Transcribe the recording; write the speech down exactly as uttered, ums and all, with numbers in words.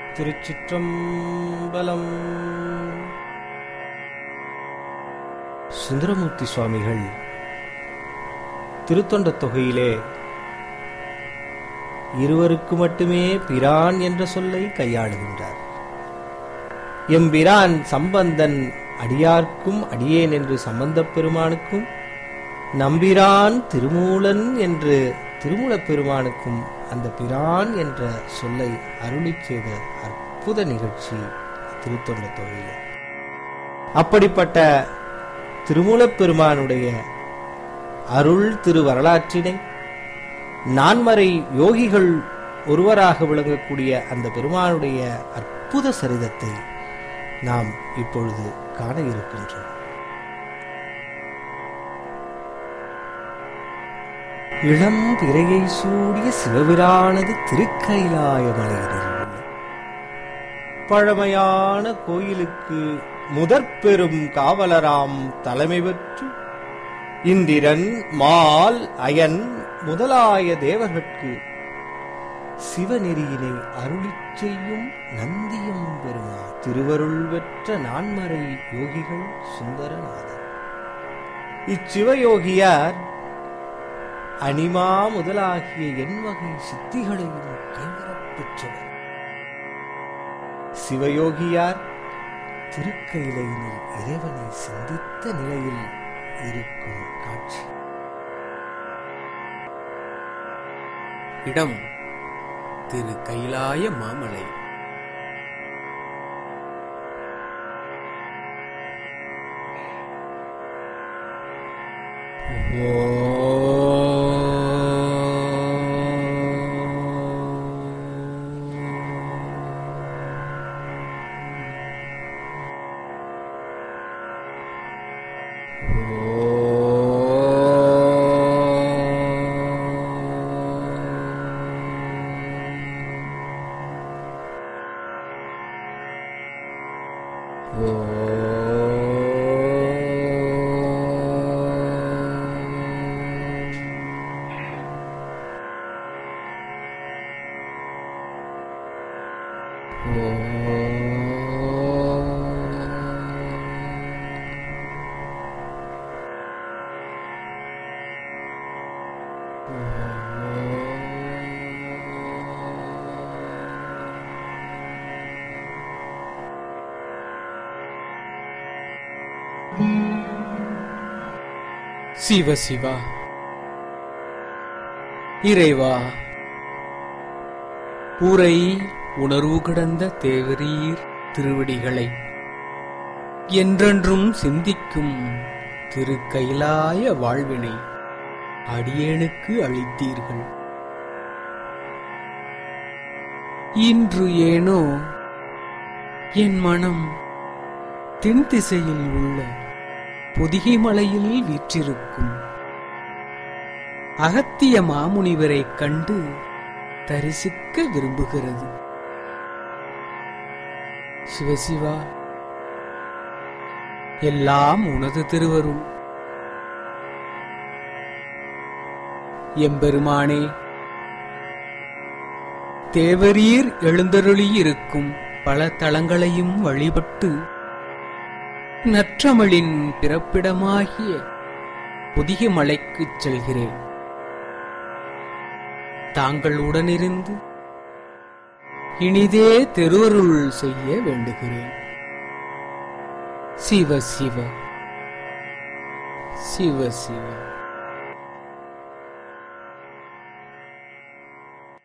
திருச்சிற்றம்பலம். சுந்தரமூர்த்தி சுவாமிகள் திருத்தொண்ட தொகையிலே இருவருக்கு மட்டுமே பிரான் என்ற சொல்லை கையாளுகின்றார். எம்பிரான் சம்பந்தன் அடியார்க்கும் அடியேன் என்று சம்பந்தப் பெருமானுக்கும், நம்பிரான் திருமூலன் என்று திருமூலப் பெருமானுக்கும் அந்த பிரான் என்ற சொல்லை அருளி செய்த அற்புத நிகழ்ச்சி திருத்தொண்ட தொகையிலே. அப்படிப்பட்ட திருமூலப் பெருமானுடைய அருள் திரு வரலாற்றினை நான்மறை யோகிகள் ஒருவராக விளங்கக்கூடிய அந்த பெருமானுடைய அற்புத சரிதத்தை நாம் இப்பொழுது காண இருக்கின்றோம். இளம் பிறையை சூடிய சிவபிரானது திருக்கைலாய மலையினில் பழமையான கோயிலுக்கு முதற் பெரும் காவலராம் தலைமை பெற்று இந்திரன், மால், அயன் முதலாய தேவர்கட்கு சிவநெறியினை அருளிச் செய்யும் நந்தியம் பெருமான் திருவருள் பெற்ற நான்மறை யோகிகள் சுந்தரநாதர். இச்சிவயோகியார் அனிமா முதலாகிய எண்வகை சித்திகளையும் கைவரப் பெற்றவர். சிவயோகியார் திருக்கையிலையில் இறைவனை சிந்தித்த நிலையில் இருக்கும் காட்சி. இடம் திரு கைலாய மாமலை. சிவ சிவா, இறைவா, உரை உணர்வு கடந்த தேவரீர் திருவடிகளை என்றென்றும் சிந்திக்கும் திரு கைலாய வாழ்வினை அடியேனுக்கு அளித்தீர்கள். இன்று ஏனோ என் மனம் தென் திசையில் உள்ள பொதிகை மலையில் வீற்றிருக்கும் அகத்திய மாமுனிவரை கண்டு தரிசிக்க விரும்புகிறது. சிவசிவா, எல்லாம் உனது திருவருள். எம்பெருமானே, தேவரீர் எழுந்தருளியிருக்கும் பல தலங்களையும் வழிபட்டு நற்றமிழின் பிறப்பிடமாகிய பொதிகை மலைக்குச் செல்கிறேன். தாங்கள் உடனிருந்து இனிதே திருவருள் செய்ய வேண்டுகிறேன். சிவ சிவ, சிவ சிவ.